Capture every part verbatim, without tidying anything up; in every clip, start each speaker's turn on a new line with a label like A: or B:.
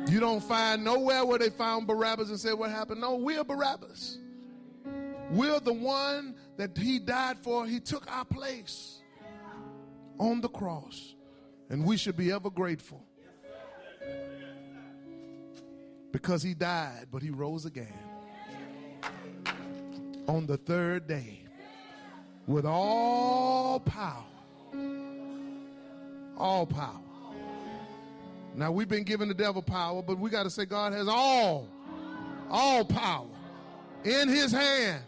A: You don't find nowhere where they found Barabbas and said what happened. No, we're Barabbas. We're the one that he died for. He took our place on the cross. And we should be ever grateful. Because he died, but he rose again. On the third day. With all power. All power. Now we've been given the devil power, but we got to say God has all, all power in his hand.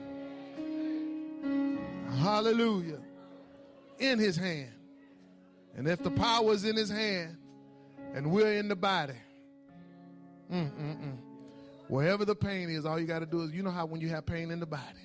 A: Hallelujah. In his hand. And if the power is in his hand and we're in the body, mm, mm, mm, wherever the pain is, all you got to do is, you know how when you have pain in the body,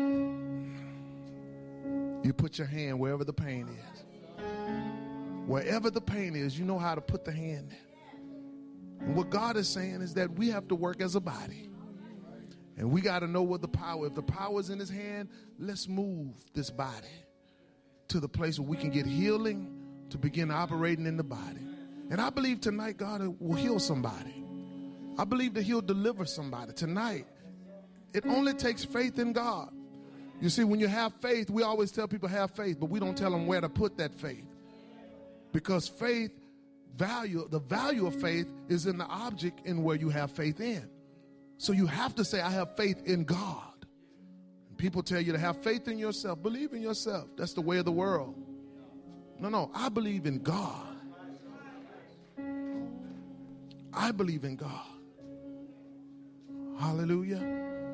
A: you put your hand wherever the pain is. Wherever the pain is, you know how to put the hand there. And what God is saying is that we have to work as a body. And we got to know what the power, if the power is in his hand, let's move this body to the place where we can get healing to begin operating in the body. And I believe tonight God will heal somebody. I believe that he'll deliver somebody. Tonight, it only takes faith in God. You see, when you have faith, we always tell people have faith, but we don't tell them where to put that faith. Because faith, value, the value of faith is in the object in where you have faith in. So you have to say, I have faith in God. And people tell you to have faith in yourself. Believe in yourself. That's the way of the world. No, no, I believe in God. I believe in God. Hallelujah.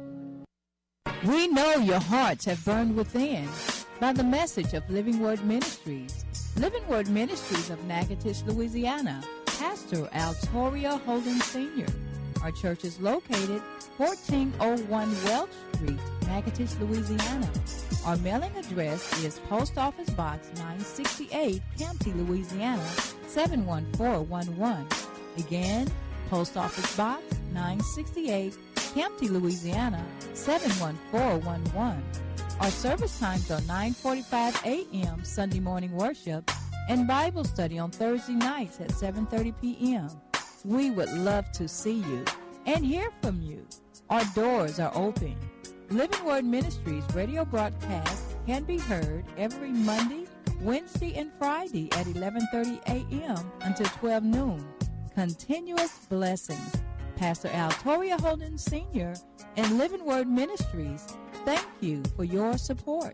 B: We know your hearts have burned within by the message of Living Word Ministries. Living Word Ministries of Natchitoches, Louisiana. Pastor Altoria Holden Senior Our church is located fourteen oh one Welch Street, Natchitoches, Louisiana. Our mailing address is Post Office Box nine sixty-eight, Campty, Louisiana, seven one four one one. Again, Post Office Box nine sixty-eight, Campty, Louisiana, seven one four one one. Our service times are nine forty-five a.m. Sunday morning worship and Bible study on Thursday nights at seven thirty p.m. We would love to see you and hear from you. Our doors are open. Living Word Ministries radio broadcast can be heard every Monday, Wednesday, and Friday at eleven thirty a.m. until twelve noon. Continuous blessings. Pastor Altoria Holden Senior and Living Word Ministries, thank you for your support.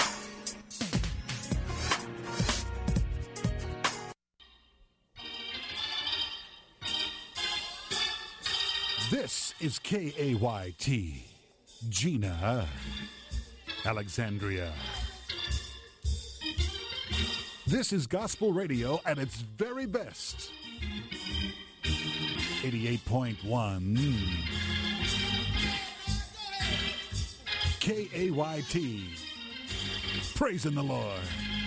C: This is K A Y T, Gina, Alexandria. This is gospel radio at its very best. eighty-eight point one K A Y T, praising the Lord.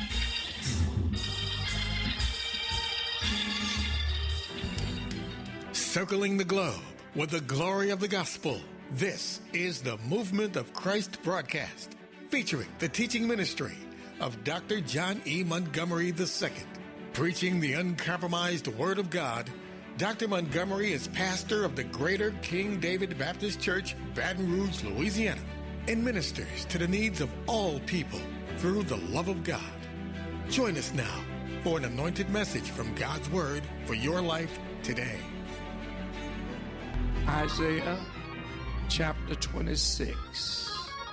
D: Circling the globe with the glory of the gospel. This is the Movement of Christ broadcast, featuring the teaching ministry of Doctor John E. Montgomery the Second. Preaching the uncompromised Word of God, Doctor Montgomery is pastor of the Greater King David Baptist Church, Baton Rouge, Louisiana, and ministers to the needs of all people through the love of God. Join us now for an anointed message from God's Word for your life today.
E: Isaiah chapter twenty-six,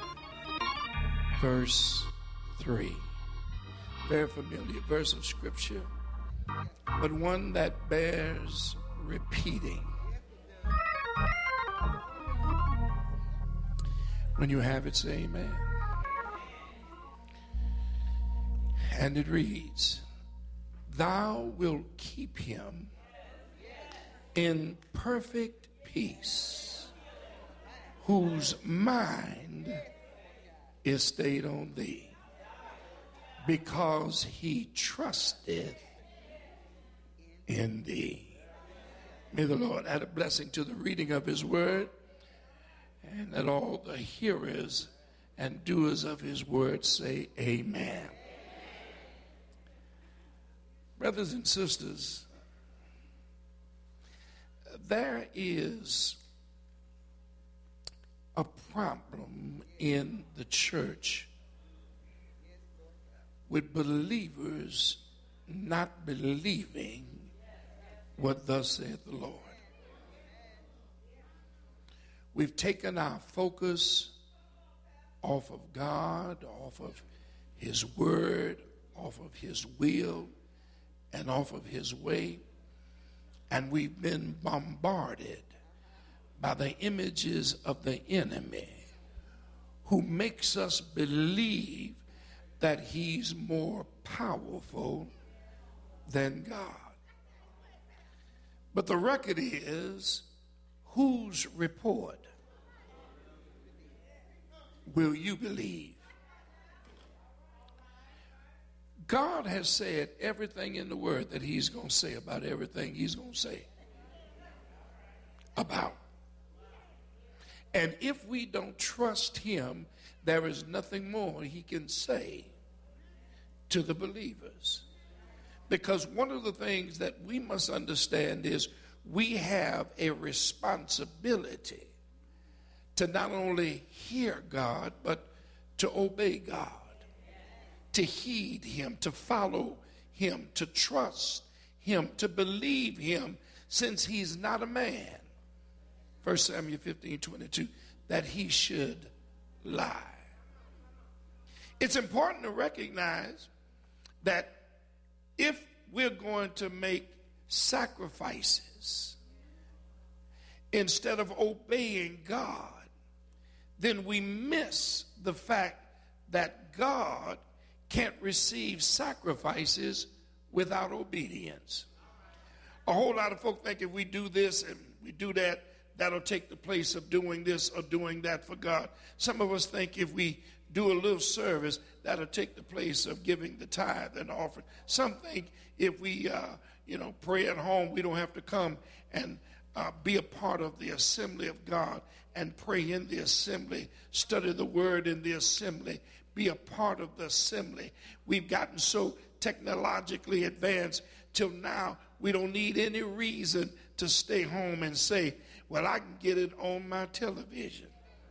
E: verse three. Very familiar verse of Scripture, but one that bears repeating. When you have it, say amen. And it reads, Thou wilt keep him in perfect peace, whose mind is stayed on thee, because he trusteth in thee. May the Lord add a blessing to the reading of his word, and let all the hearers and doers of his word say amen. Brothers and sisters, there is a problem in the church with believers not believing what thus saith the Lord. We've taken our focus off of God, off of his word, off of his will, and off of his way, and we've been bombarded by the images of the enemy who makes us believe that he's more powerful than God. But the record is, whose report will you believe? God has said everything in the word that he's going to say about everything he's going to say about. And if we don't trust him, there is nothing more he can say to the believers. Because one of the things that we must understand is we have a responsibility to not only hear God, but to obey God, to heed him, to follow him, to trust him, to believe him, since he's not a man, First Samuel fifteen twenty-two, that he should lie. It's important to recognize that if we're going to make sacrifices instead of obeying God, then we miss the fact that God can't receive sacrifices without obedience. A whole lot of folk think if we do this and we do that, that'll take the place of doing this or doing that for God. Some of us think if we do a little service, that'll take the place of giving the tithe and offering. Some think if we, uh, you know, pray at home, we don't have to come and uh, be a part of the assembly of God and pray in the assembly, study the word in the assembly, be a part of the assembly. We've gotten so technologically advanced till now we don't need any reason to stay home and say, well, I can get it on my television.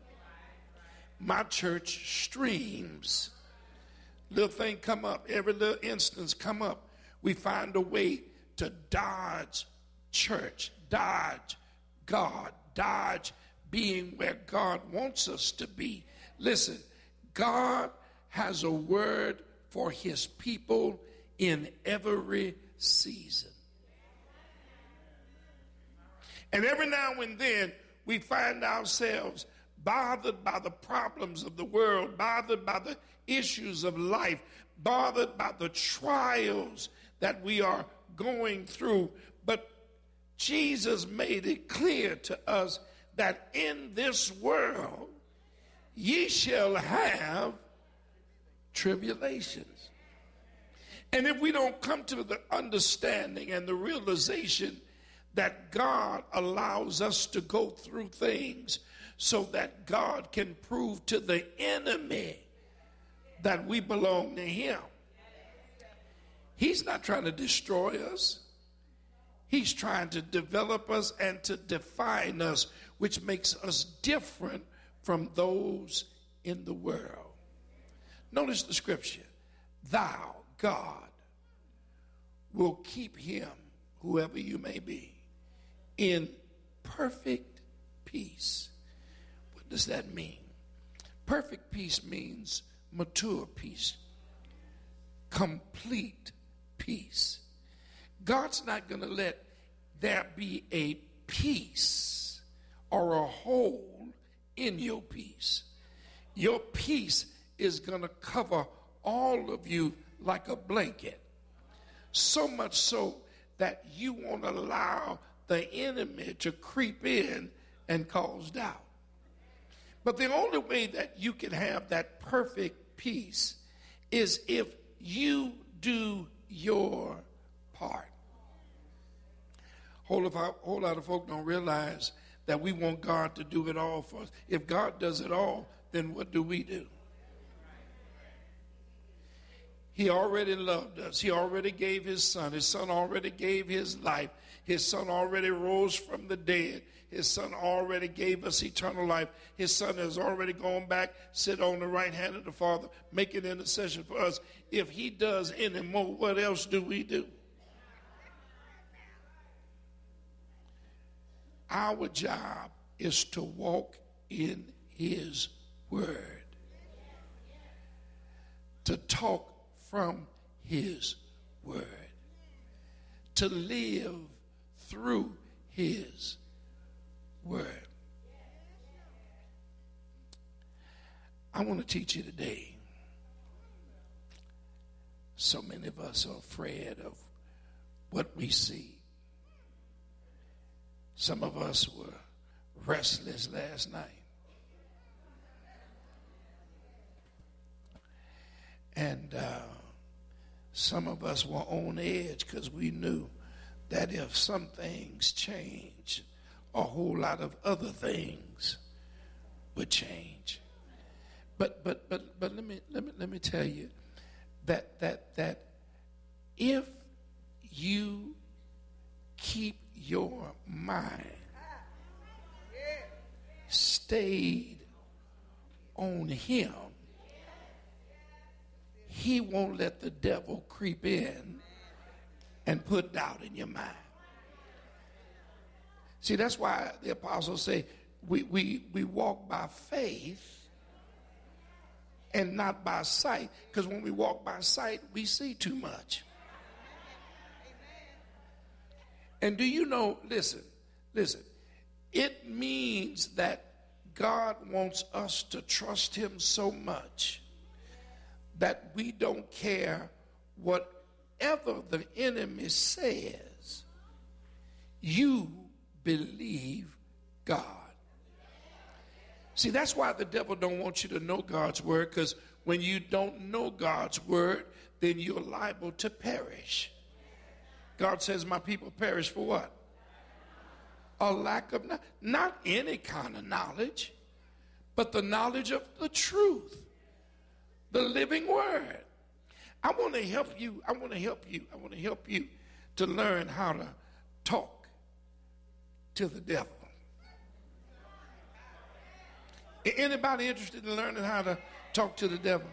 E: My church streams. Little thing come up, every little instance come up. We find a way to dodge church, dodge God, dodge being where God wants us to be. Listen, God has a word for his people in every season. And every now and then we find ourselves bothered by the problems of the world, bothered by the issues of life, bothered by the trials that we are going through. But Jesus made it clear to us that in this world ye shall have tribulations. And if we don't come to the understanding and the realization that God allows us to go through things so that God can prove to the enemy that we belong to him. He's not trying to destroy us. He's trying to develop us and to define us, which makes us different from those in the world. Notice the scripture. Thou, God, will keep him, whoever you may be, in perfect peace. What does that mean? Perfect peace means mature peace, complete peace. God's not going to let there be a peace or a hole in your peace. Your peace is going to cover all of you like a blanket, so much so that you won't allow the enemy to creep in and cause doubt. But the only way that you can have that perfect peace is if you do your part. Whole, of our, whole lot of folk don't realize that we want God to do it all for us. If God does it all, then what do we do? He already loved us. He already gave his son. His son already gave his life. His son already rose from the dead. His son already gave us eternal life. His son has already gone back, sit on the right hand of the Father, making intercession for us. If he does any more, what else do we do? Our job is to walk in his word, to talk from his word, to live through his word. I want to teach you today. So many of us are afraid of what we see. Some of us were restless last night. And uh, some of us were on edge because we knew that if some things change, a whole lot of other things would change. But but but but let me let me let me tell you that that that if you keep your mind stayed on him, he won't let the devil creep in and put doubt in your mind. See, that's why the apostles say we, we, we walk by faith and not by sight. Because when we walk by sight, we see too much. And do you know, listen, listen, it means that God wants us to trust him so much that we don't care whatever the enemy says. You believe God. See, that's why the devil don't want you to know God's word, because when you don't know God's word, then you're liable to perish. God says, my people perish for what? A lack of, not, not any kind of knowledge, but the knowledge of the truth, the living word. I want to help you. I want to help you. I want to help you to learn how to talk to the devil. Anybody interested in learning how to talk to the devil?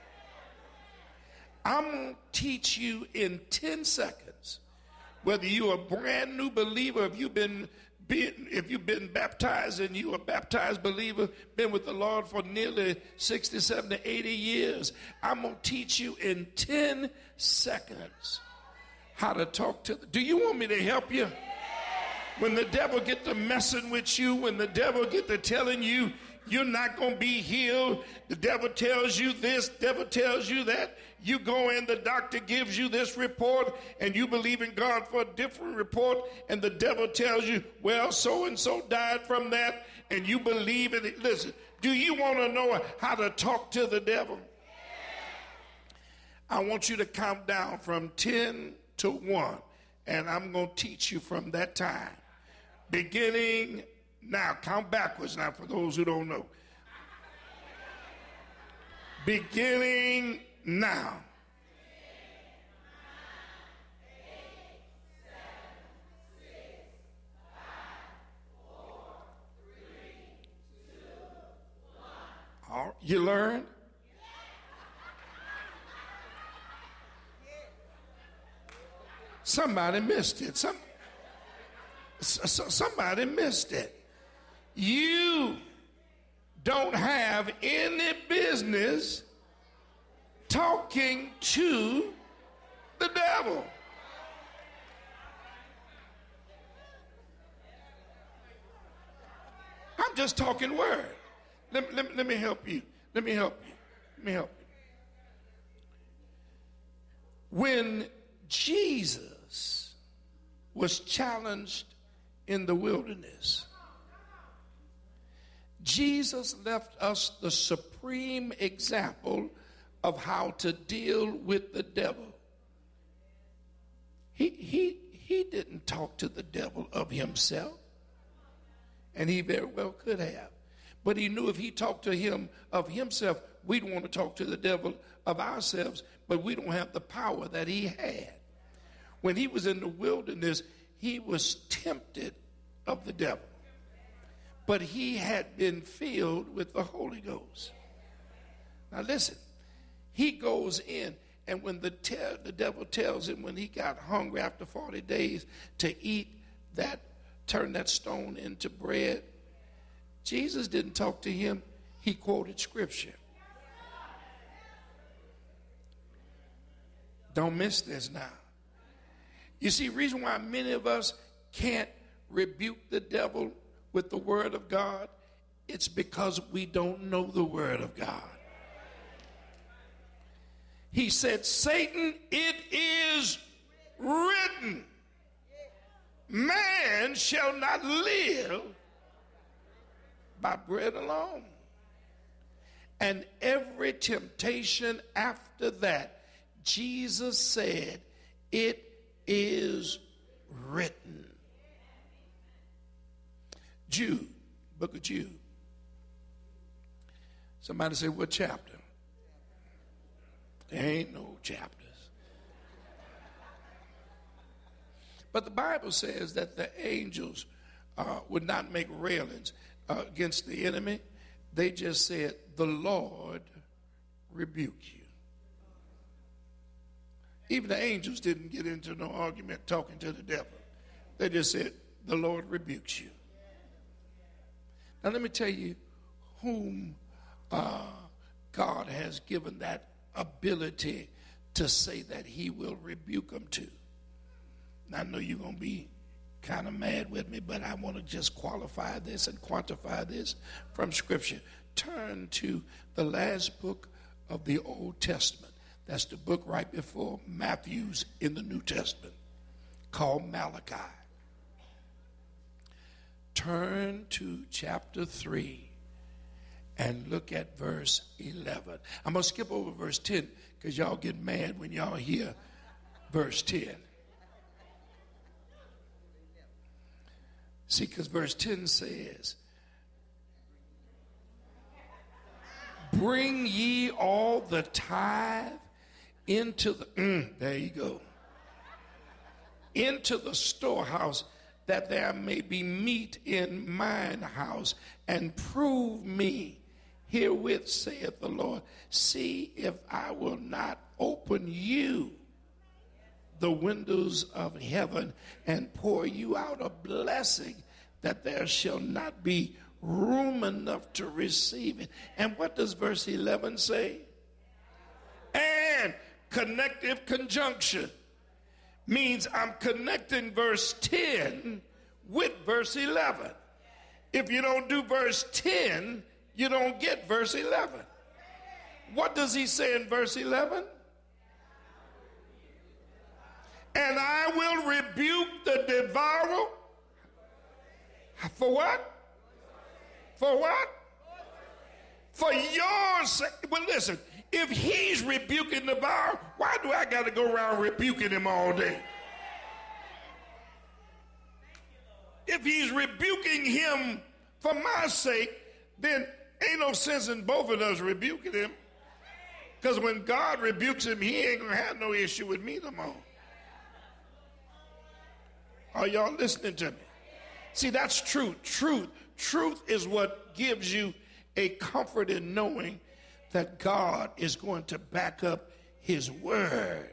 E: I'm going to teach you in ten seconds, whether you're a brand new believer, if you've been, been if you've been baptized and you're a baptized believer, been with the Lord for nearly sixty, seventy, eighty years, I'm going to teach you in ten seconds how to talk to the, do you want me to help you? When the devil get to messing with you, when the devil get to telling you you're not going to be healed, the devil tells you this, devil tells you that, you go in, the doctor gives you this report, and you believe in God for a different report, and the devil tells you, well, so-and-so died from that, and you believe in it. Listen, do you want to know how to talk to the devil? I want you to count down from ten to one, and I'm going to teach you from that time. Beginning now. Count backwards now for those who don't know. Beginning now. All right, you learned? Somebody missed it. Some, somebody missed it. You don't have any business talking to the devil. I'm just talking word. Let, let, let me help you. Let me help you. Let me help you. When Jesus was challenged in the wilderness, Jesus left us the supreme example of how to deal with the devil. He, he, he didn't talk to the devil of himself, and he very well could have. But he knew if he talked to him of himself, we don't want to talk to the devil of ourselves, but we don't have the power that he had. When he was in the wilderness, he was tempted of the devil, but he had been filled with the Holy Ghost. Now listen, he goes in, and when the, te- the devil tells him when he got hungry after forty days to eat that, turn that stone into bread, Jesus didn't talk to him, he quoted scripture. Don't miss this now. You see, reason why many of us can't rebuke the devil with the word of God, it's because we don't know the word of God. He said, Satan, it is written, man shall not live by bread alone. And every temptation after that, Jesus said, it is written. Jude, book of Jude. Somebody say, what chapter? There ain't no chapters. But the Bible says that the angels uh, would not make railings uh, against the enemy. They just said, the Lord rebuke you. Even the angels didn't get into no argument talking to the devil. They just said, the Lord rebukes you. Now let me tell you whom uh, God has given that ability to say that he will rebuke them to. Now I know you're going to be kind of mad with me, but I want to just qualify this and quantify this from Scripture. Turn to the last book of the Old Testament. That's the book right before Matthew's in the New Testament, called Malachi. Turn to chapter three and look at verse eleven. I'm going to skip over verse ten because y'all get mad when y'all hear verse ten. See, because verse ten says, bring ye all the tithe into the, mm, there you go, into the storehouse, that there may be meat in mine house, and prove me herewith, saith the Lord. See if I will not open you the windows of heaven and pour you out a blessing that there shall not be room enough to receive it. And what does verse eleven say? And connective conjunction means I'm connecting verse ten with verse eleven. If you don't do verse ten, you don't get verse eleven. What does he say in verse eleven? And I will rebuke the devourer. For what? For what? For your sake. Well, listen, if he's rebuking the devourer, why do I got to go around rebuking him all day? If he's rebuking him for my sake, then ain't no sense in both of us rebuking him. Because when God rebukes him, he ain't going to have no issue with me no more. Are y'all listening to me? See, that's truth. Truth. Truth is what gives you a comfort in knowing that God is going to back up his word.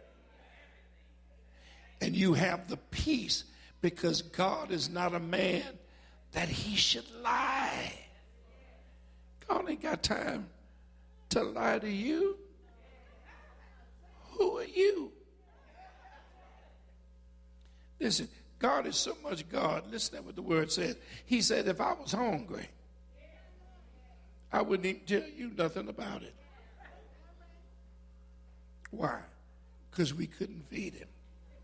E: And you have the peace because God is not a man that he should lie. God ain't got time to lie to you. Who are you? Listen, God is so much God. Listen to what the word says. He said, if I was hungry, I wouldn't even tell you nothing about it. Why? Because we couldn't feed him.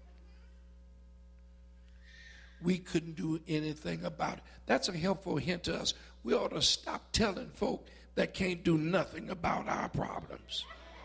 E: We couldn't do anything about it. That's a helpful hint to us. We ought to stop telling folk that can't do nothing about our problems.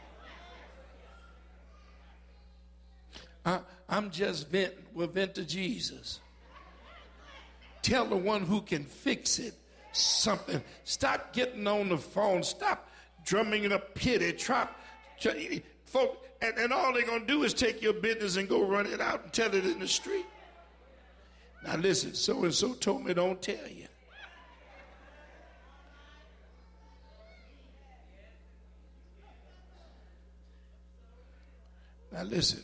E: I, I'm just venting. Well, vent to Jesus. Tell the one who can fix it something. Stop getting on the phone. Stop drumming in a pity, trap, folk, and, and all they're going to do is take your business and go run it out and tell it in the street. Now listen, so-and-so told me don't tell you. Now listen,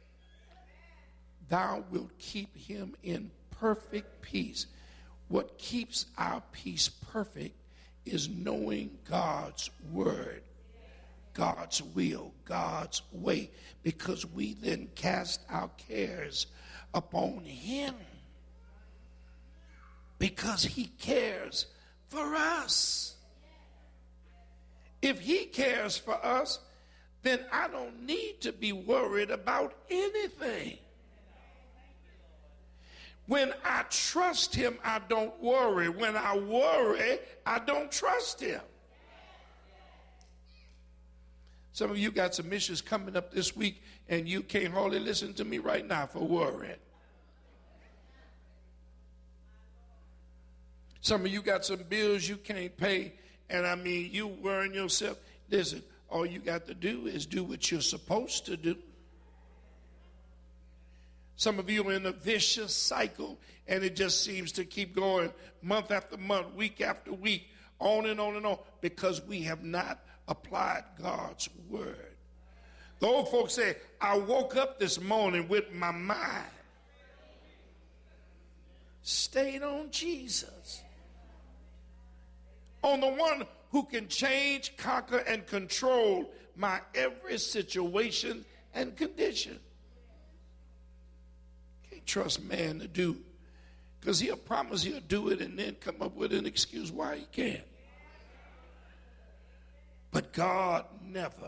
E: thou wilt keep him in perfect peace. What keeps our peace perfect is knowing God's word, God's will, God's way, because we then cast our cares upon him because he cares for us. If he cares for us, then I don't need to be worried about anything. When I trust him, I don't worry. When I worry, I don't trust him. Some of you got some issues coming up this week, and you can't hardly listen to me right now for worrying. Some of you got some bills you can't pay, and I mean, you worrying yourself. Listen, all you got to do is do what you're supposed to do. Some of you are in a vicious cycle, and it just seems to keep going month after month, week after week, on and on and on, because we have not applied God's word. The old folks say, I woke up this morning with my mind stayed on Jesus, on the one who can change, conquer, and control my every situation and condition. Can't trust man to do, because he'll promise he'll do it and then come up with an excuse why he can't. But God never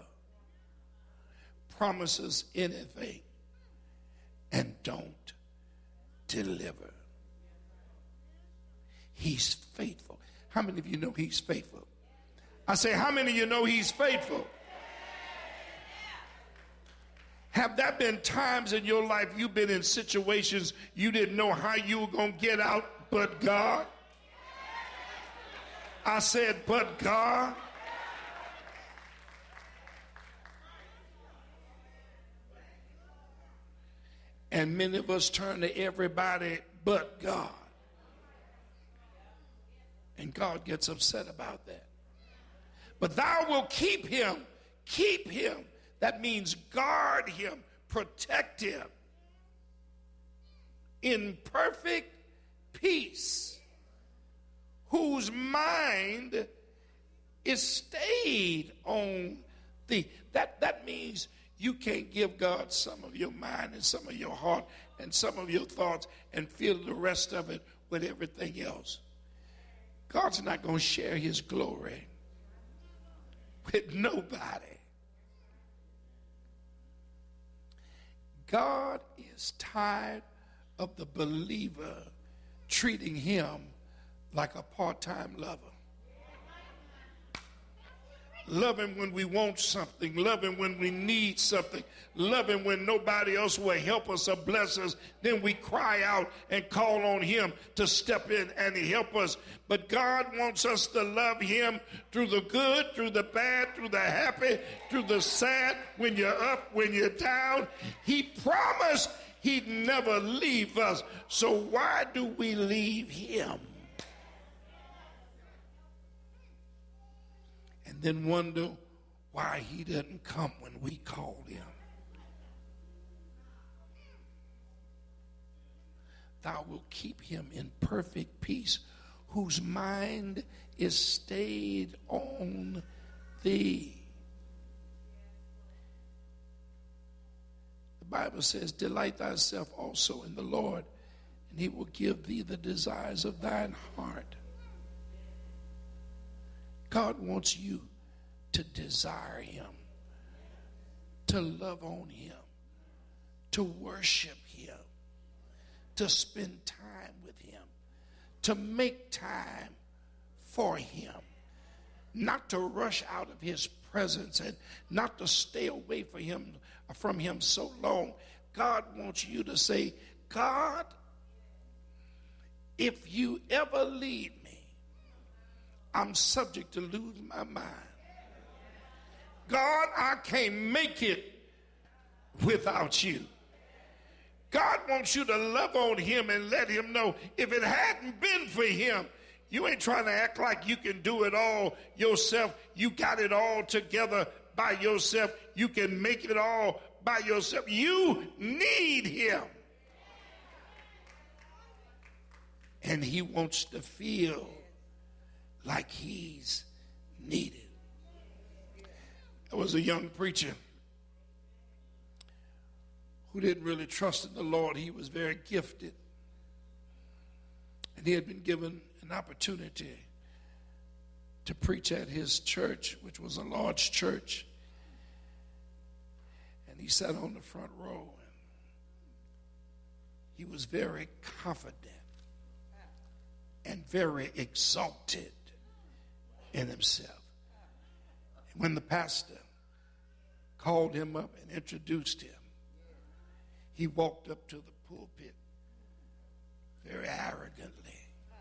E: promises anything and don't deliver. He's faithful. How many of you know he's faithful? I say, how many of you know he's faithful? Have there been times in your life you've been in situations you didn't know how you were going to get out, but God? I said, but God? And many of us turn to everybody but God. And God gets upset about that. But thou will keep him, keep him. That means guard him, protect him in perfect peace, whose mind is stayed on thee. That, that means you can't give God some of your mind and some of your heart and some of your thoughts and fill the rest of it with everything else. God's not going to share his glory with nobody. God is tired of the believer treating him like a part-time lover. Love him when we want something. Love him when we need something. Love him when nobody else will help us or bless us. Then we cry out and call on him to step in and help us. But God wants us to love him through the good, through the bad, through the happy, through the sad, when you're up, when you're down. He promised he'd never leave us. So why do we leave him? And then wonder why he doesn't come when we call him. Thou wilt keep him in perfect peace, whose mind is stayed on thee. The Bible says, delight thyself also in the Lord, and he will give thee the desires of thine heart. God wants you to desire him, to love on him, to worship him, to spend time with him, to make time for him, not to rush out of his presence and not to stay away from him, from him so long. God wants you to say, God, if you ever leave me, I'm subject to lose my mind. God, I can't make it without you. God wants you to love on him and let him know if it hadn't been for him, you ain't trying to act like you can do it all yourself. You got it all together by yourself. You can make it all by yourself. You need him. And he wants to feel like he's needed. There was a young preacher who didn't really trust in the Lord. He was very gifted. And he had been given an opportunity to preach at his church, which was a large church. And he sat on the front row. And he was very confident and very exalted in himself. And when the pastor called him up and introduced him, he walked up to the pulpit very arrogantly,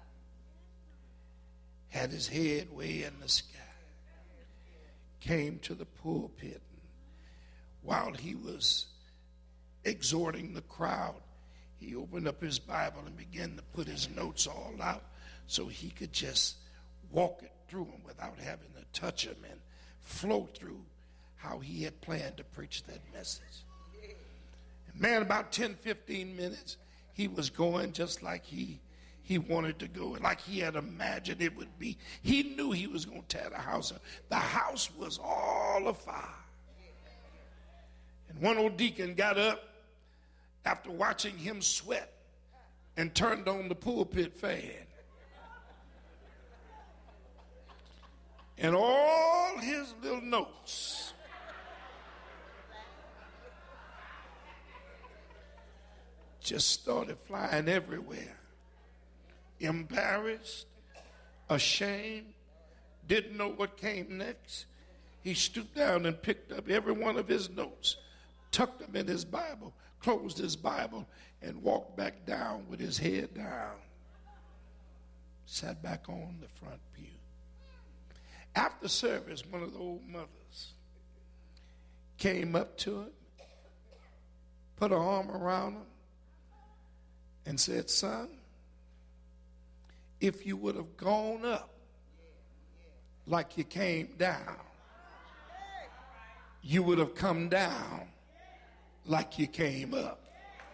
E: had his head way in the sky, came to the pulpit, and while he was exhorting the crowd, he opened up his Bible and began to put his notes all out so he could just walk it through them without having to touch them and flow through how he had planned to preach that message. And man, about ten, fifteen minutes, he was going just like he he wanted to go, like he had imagined it would be. He knew he was going to tear the house up. The house was all afire. And one old deacon got up after watching him sweat and turned on the pulpit fan. And all his little notes just started flying everywhere. Embarrassed, ashamed, didn't know what came next. He stooped down and picked up every one of his notes, tucked them in his Bible, closed his Bible, and walked back down with his head down. Sat back on the front pew. After service, one of the old mothers came up to him, put her arm around him, and said, "Son, if you would have gone up like you came down, you would have come down like you came up."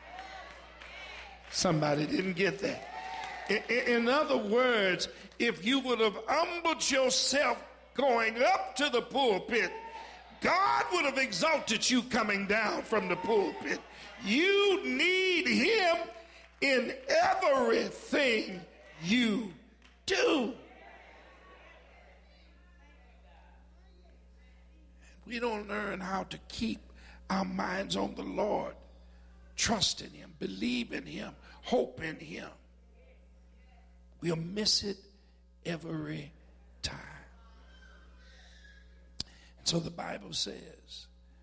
E: Somebody didn't get that. In other words, if you would have humbled yourself going up to the pulpit, God would have exalted you coming down from the pulpit. You need him in everything you do. We don't learn how to keep our minds on the Lord, trust in him, believe in him, hope in him. We'll miss it every time. And so the Bible says,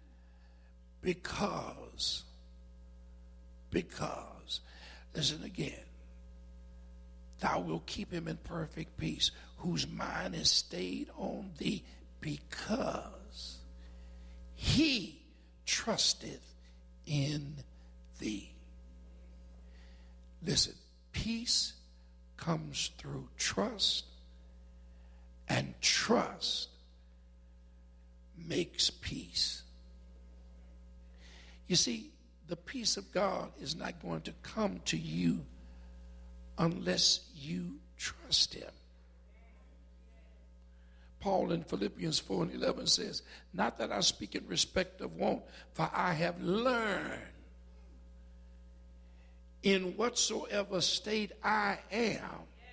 E: because, because, listen again, thou wilt keep him in perfect peace, whose mind is stayed on thee, because he trusteth in thee. Listen, peace comes through trust, and trust makes peace. You see, the peace of God is not going to come to you unless you trust him. Paul in Philippians four and eleven says, "Not that I speak in respect of want, for I have learned in whatsoever state I am,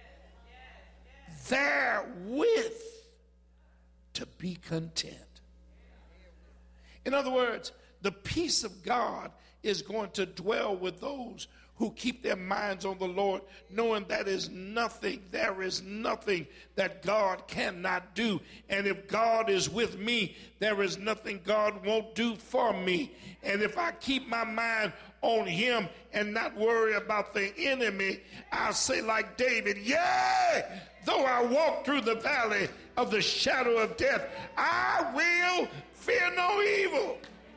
E: therewith to be content." In other words, the peace of God is going to dwell with those who keep their minds on the Lord, knowing that is nothing, there is nothing that God cannot do. And if God is with me, there is nothing God won't do for me. And if I keep my mind on him and not worry about the enemy, I'll say like David, yea, though I walk through the valley of the shadow of death, I will fear no evil.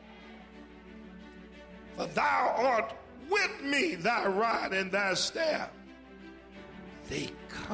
E: For thou art with me, thy rod and thy staff, they